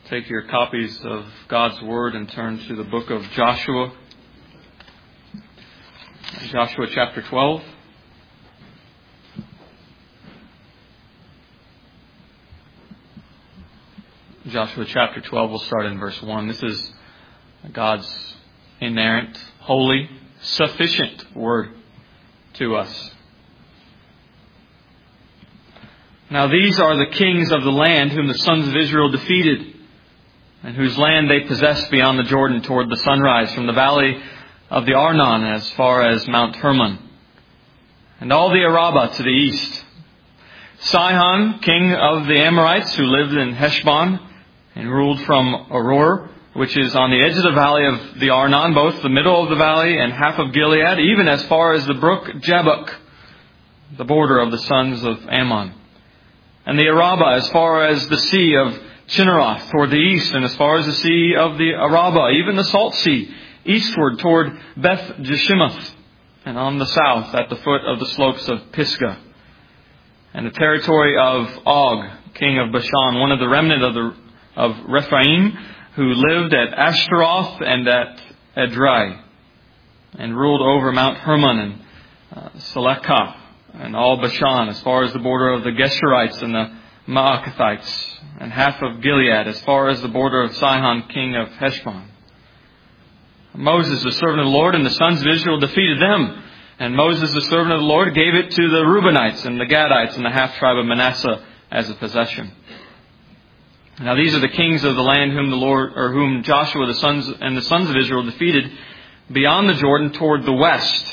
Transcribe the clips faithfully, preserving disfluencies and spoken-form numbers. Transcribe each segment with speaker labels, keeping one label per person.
Speaker 1: take your copies of God's Word and turn to the book of Joshua. Joshua chapter twelve. Joshua chapter twelve, we'll start in verse one. This is God's inerrant, holy, sufficient Word to us. Now these are the kings of the land whom the sons of Israel defeated, and whose land they possessed beyond the Jordan toward the sunrise, from the valley of the Arnon as far as Mount Hermon, and all the Arabah to the east. Sihon, king of the Amorites, who lived in Heshbon and ruled from Aroer, which is on the edge of the valley of the Arnon, both the middle of the valley and half of Gilead, even as far as the brook Jabbok, the border of the sons of Ammon. And the Arabah as far as the sea of Chinneroth toward the east, and as far as the sea of the Arabah, even the Salt Sea, eastward toward Beth Jeshimoth, and on the south at the foot of the slopes of Pisgah. And the territory of Og, king of Bashan, one of the remnant of the of Rephaim, who lived at Ashtaroth and at Edrei, and ruled over Mount Hermon and uh, Selekah, and all Bashan, as far as the border of the Geshurites and the Maacathites, and half of Gilead, as far as the border of Sihon, king of Heshbon. Moses, the servant of the Lord, and the sons of Israel defeated them. And Moses, the servant of the Lord, gave it to the Reubenites and the Gadites and the half-tribe of Manasseh as a possession. Now these are the kings of the land whom the Lord, or whom Joshua the sons and the sons of Israel defeated beyond the Jordan toward the west,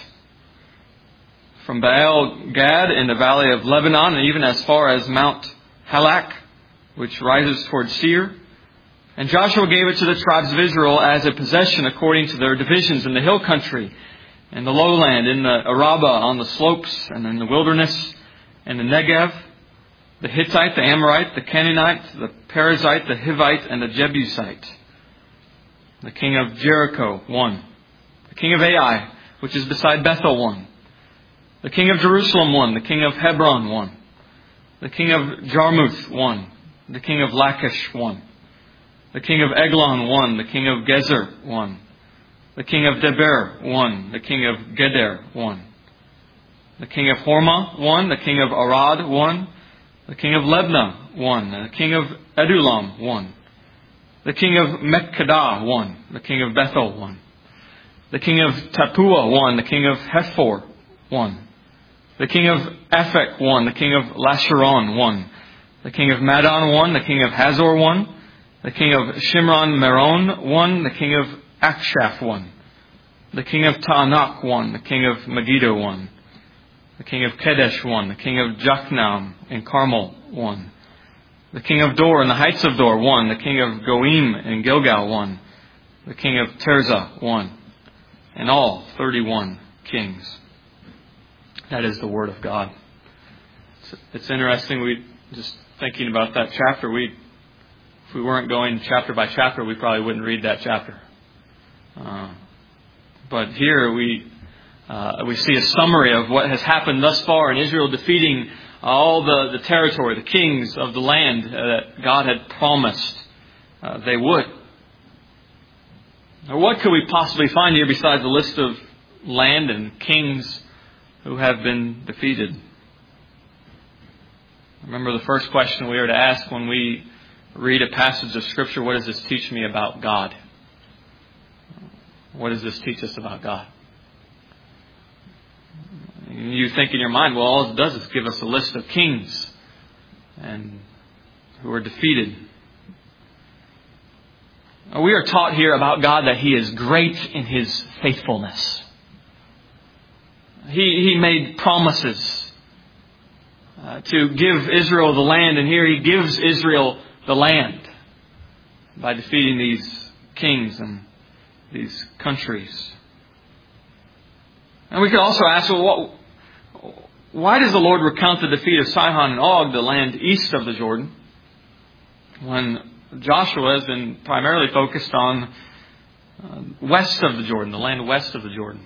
Speaker 1: from Baal Gad in the valley of Lebanon, and even as far as Mount Halak, which rises toward Seir. And Joshua gave it to the tribes of Israel as a possession according to their divisions in the hill country, in the lowland, in the Arabah, on the slopes, and in the wilderness, and the Negev, the Hittite, the Amorite, the Canaanite, the Perizzite, the Hivite, and the Jebusite. The king of Jericho, one. The king of Ai, which is beside Bethel, one. The king of Jerusalem, one. The king of Hebron, one. The king of Jarmuth, one. The king of Lachish, one. The king of Eglon, one. The king of Gezer, one. The king of Deber, one. The king of Geder, one. The king of Hormah, one. The king of Arad, one. The king of Lebna, one. The king of Adulam, one. The king of Mekkedah, one. The king of Bethel, one. The king of Tapua, one. The king of Hephor, one. The king of Aphek, one. The king of Lasharon, one. The king of Madon, one. The king of Hazor, one. The king of Shimron Meron, one. The king of Akshaph, one. The king of Taanach, one. The king of Megiddo, one. The king of Kedesh, one. The king of Jokneam in Carmel, one. The king of Dor in the heights of Dor, one. The king of Goim in Gilgal, one. The king of Tirzah, one. In all, thirty-one kings. That is the word of God. It's, it's interesting. We just thinking about that chapter. We, if we weren't going chapter by chapter, we probably wouldn't read that chapter. Uh, but here we uh, we see a summary of what has happened thus far in Israel, defeating all the, the territory, the kings of the land uh, that God had promised uh, they would. Now, what could we possibly find here besides a list of land and kings who have been defeated? Remember the first question we are to ask when we read a passage of Scripture: what does this teach me about God? What does this teach us about God? You think in your mind, well, all it does is give us a list of kings and who are defeated. We are taught here about God that He is great in His faithfulness. He, he made promises uh, to give Israel the land, and here He gives Israel the land by defeating these kings and these countries. And we could also ask, well, what, why does the Lord recount the defeat of Sihon and Og, the land east of the Jordan, when Joshua has been primarily focused on uh, west of the Jordan, the land west of the Jordan?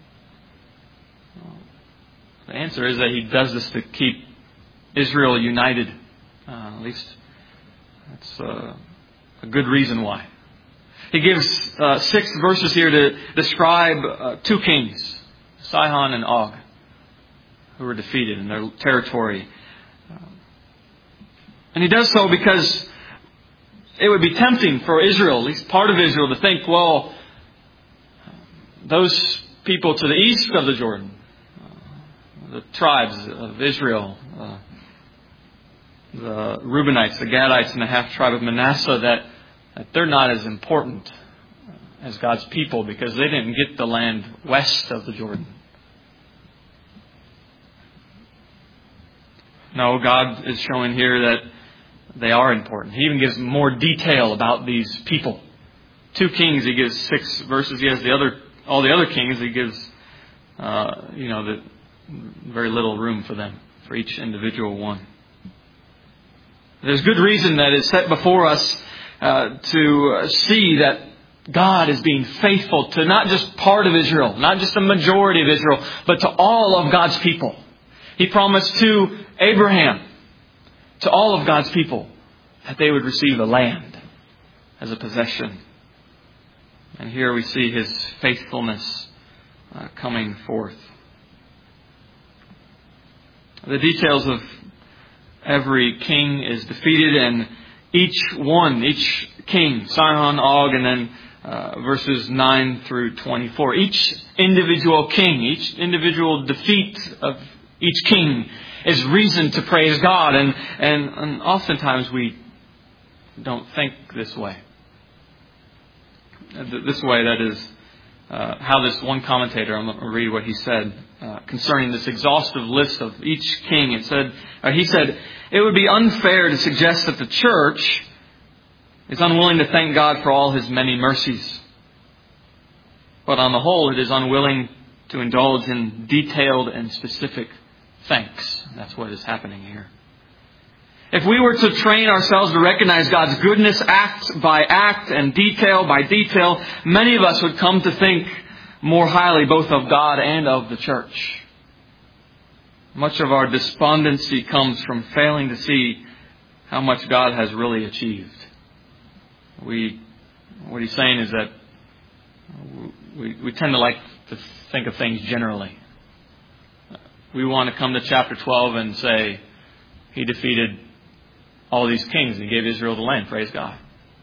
Speaker 1: The answer is that He does this to keep Israel united. Uh, at least that's uh, a good reason why. He gives uh, six verses here to describe uh, two kings, Sihon and Og, who were defeated in their territory. And he does so because it would be tempting for Israel, at least part of Israel, to think, well, those people to the east of the Jordan, uh, the tribes of Israel, uh, the Reubenites, the Gadites, and the half-tribe of Manasseh, that, that they're not as important as God's people because they didn't get the land west of the Jordan. No, God is showing here that they are important. He even gives more detail about these people. Two kings, he gives six verses. He has the other, all the other kings, he gives, uh, you know, the, very little room for them, for each individual one. There's good reason that is set before us uh, to see that God is being faithful to not just part of Israel, not just a majority of Israel, but to all of God's people. He promised to Abraham, to all of God's people, that they would receive a land as a possession. And here we see His faithfulness uh, coming forth. The details of every king is defeated, and each one, each king, Sihon, Og, and then uh, verses nine through twenty-four. Each individual king, each individual defeat of each king is reason to praise God. And, and, and oftentimes we don't think this way. This way, that is uh, how this one commentator, I'm going to read what he said uh, concerning this exhaustive list of each king. It said, uh, he said, it would be unfair to suggest that the church is unwilling to thank God for all His many mercies. But on the whole, it is unwilling to indulge in detailed and specific thanks. That's what is happening here. If we were to train ourselves to recognize God's goodness act by act and detail by detail, many of us would come to think more highly both of God and of the church. Much of our despondency comes from failing to see how much God has really achieved. We, what he's saying is that we, we tend to like to think of things generally. We want to come to chapter twelve and say, He defeated all these kings and He gave Israel the land. Praise God.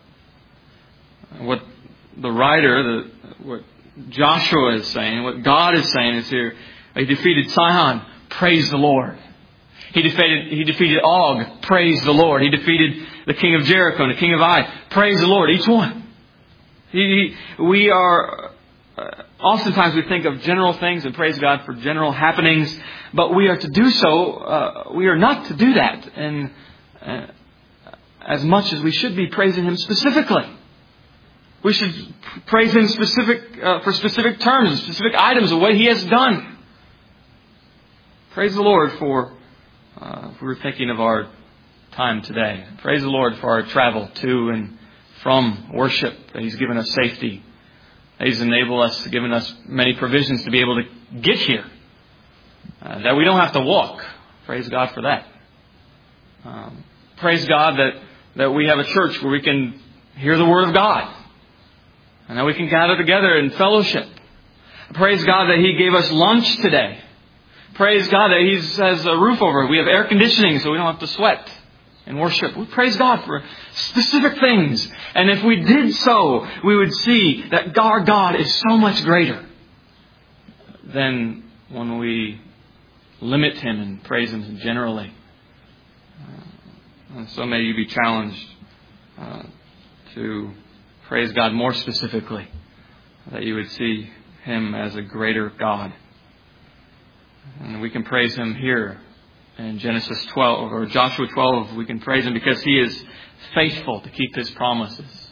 Speaker 1: What the writer, the, what Joshua is saying, what God is saying is here, He defeated Sihon. Praise the Lord. He defeated, he defeated Og. Praise the Lord. He defeated the king of Jericho and the king of Ai. Praise the Lord. Each one. He, we are, uh, oftentimes we think of general things and praise God for general happenings, but we are to do so, uh, we are not to do that. And uh, as much as we should be praising Him specifically. We should praise Him specific uh, for specific terms, specific items of what He has done. Praise the Lord for, uh, if we were thinking of our time today. Praise the Lord for our travel to and from worship, that He's given us safety. That He's enabled us, given us many provisions to be able to get here. Uh, that we don't have to walk. Praise God for that. Um, praise God that, that we have a church where we can hear the Word of God. And that we can gather together in fellowship. Praise God that He gave us lunch today. Praise God that He has a roof over. We have air conditioning so we don't have to sweat and worship. We praise God for specific things. And if we did so, we would see that our God is so much greater than when we limit Him and praise Him generally. Uh, and so may you be challenged uh, to praise God more specifically, that you would see Him as a greater God. And we can praise Him here in Genesis twelve or Joshua twelve. We can praise Him because He is faithful to keep His promises.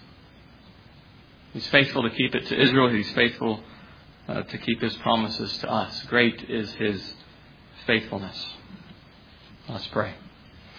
Speaker 1: He's faithful to keep it to Israel. He's faithful uh, to keep His promises to us. Great is His faithfulness. Let's pray.